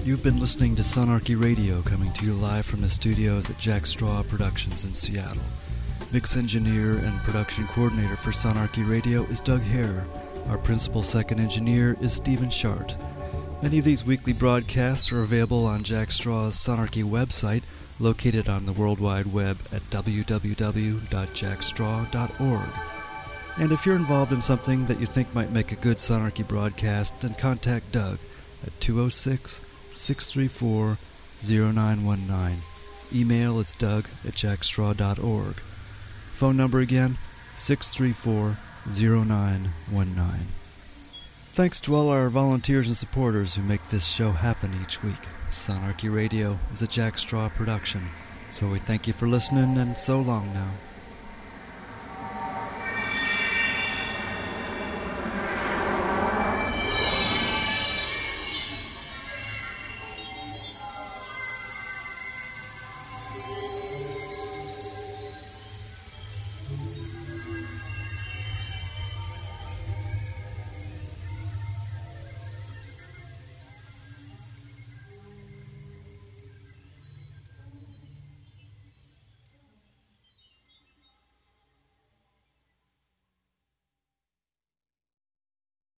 You've been listening to Sonarchy Radio, coming to you live from the studios at Jack Straw Productions in Seattle. Mix engineer and production coordinator for Sonarchy Radio is Doug Hare. Our principal second engineer is Stephen Shart. Many of these weekly broadcasts are available on Jack Straw's Sonarchy website, located on the World Wide Web at www.jackstraw.org. And if you're involved in something that you think might make a good Sonarchy broadcast, then contact Doug at 206-634-0919. Email is doug@jackstraw.org. Phone number again, 634-0919. Thanks to all our volunteers and supporters who make this show happen each week. Sonarchy Radio is a Jack Straw production, so we thank you for listening, and so long now.